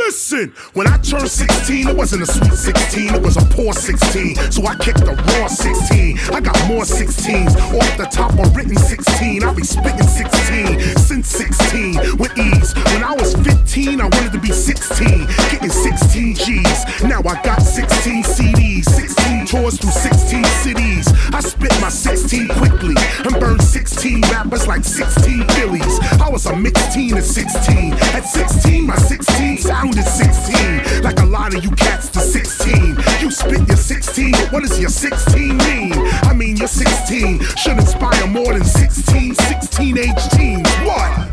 Listen, when I turned 16, it wasn't a sweet 16, it was a poor 16. So I kicked the raw 16. I got more 16s off the top on written 16. I'll be spitting 16 since 16 with ease. When I was 15, I wanted to be 16, getting 16 G's. Now I got 16 CDs, 16 tours through 16 cities. I spit my 16 quickly and burned 16 rappers like 16 Phillies. I was a mixed teen at 16. At 16, my 16 sounded 16. Like a lot of you cats to 16. You spit your 16, but what does your 16 mean? I mean, your 16 should inspire more than 16 16-age teens. What?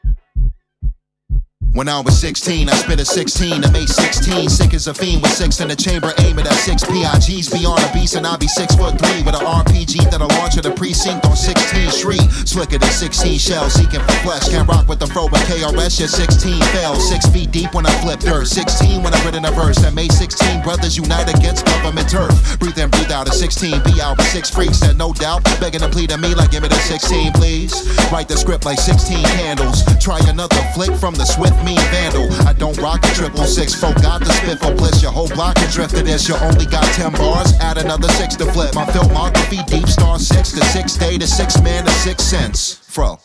When I was 16, I spit a 16 and made 16. Sick as a fiend with 6 in the chamber, aiming at 6 PIGs beyond a beast, and I'll be 6'3" with an RPG that'll launch at a precinct on 16th Street. Slicker than 16 shells, seeking for flesh. Can't rock with the fro with KRS, your 16 fell. 6 feet deep when I flip dirt. 16 when I written a verse that made 16 brothers unite against government turf. Breathe in, breathe out at 16. Be out with 6 freaks that no doubt begging to plead to me like give me the 16, please. Write the script like 16 candles. Try another flick from the swift mean vandal. I don't rock a 666. Forgot the spit for bliss. Your whole block can drift to this. You only got 10 bars. Add another 6 to flip. My filmography deep star 6 to 6 day to 6 man to 6 cents. Fro.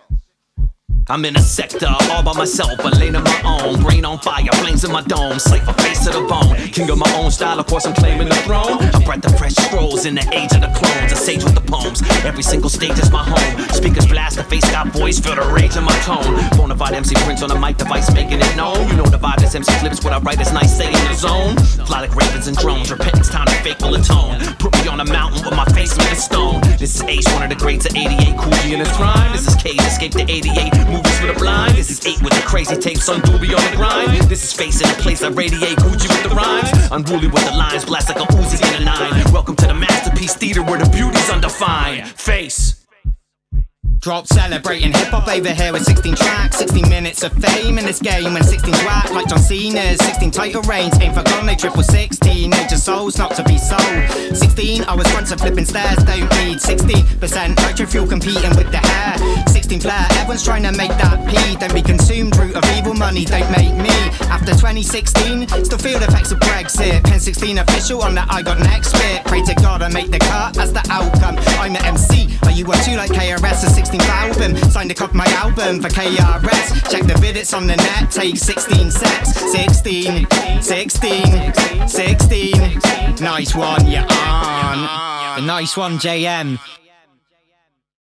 I'm in a sector all by myself, a lane of my own. Brain on fire, flames in my dome, cypher face to the bone. King of my own style, of course I'm claiming the throne. I bred the fresh scrolls in the age of the clones. A sage with the poems, every single stage is my home. Speakers blast, the face got voice, feel the rage in my tone. Bonafide MC Prince on the mic device, making it known. You know the vibe, this MC flips, what I write is nice, stay in the zone. Fly like ravens and drones, repentance time to fake will atone. Put me on a mountain with my face made of stone. This is Ace, one of the greats of 88, Coogee in his prime. This is Cage, escape the 88, movies for the blind. This is 8 with the crazy tapes, on Doobie on the grind. This is Face in a place I radiate, Gucci with the rhymes. Unruly with the lines, blast like a Uzi in a 9. Welcome to the Masterpiece Theater where the beauty's undefined. Face. Drop celebrating hip-hop over here with 16 tracks, 16 minutes of fame in this game. When 16's whack like John Cena's, 16 title reigns aim for gone, they triple 16. Nature souls not to be sold. 16, I was front to flipping stairs, don't need 60% nitro fuel competing with the hair. 16 flair, everyone's trying to make that P. Don't be consumed, root of evil, money don't make me. After 2016, still feel the effects of Brexit. Pen 16 official on that I got next bit. Pray to God I make the cut, that's the outcome. I'm the MC, are you one too like KRS? A 16th album, signed to copy my album for KRS. Check the vid, it's on the net, take 16 secs. 16, 16, 16. Nice one, you're on. Nice one, JM.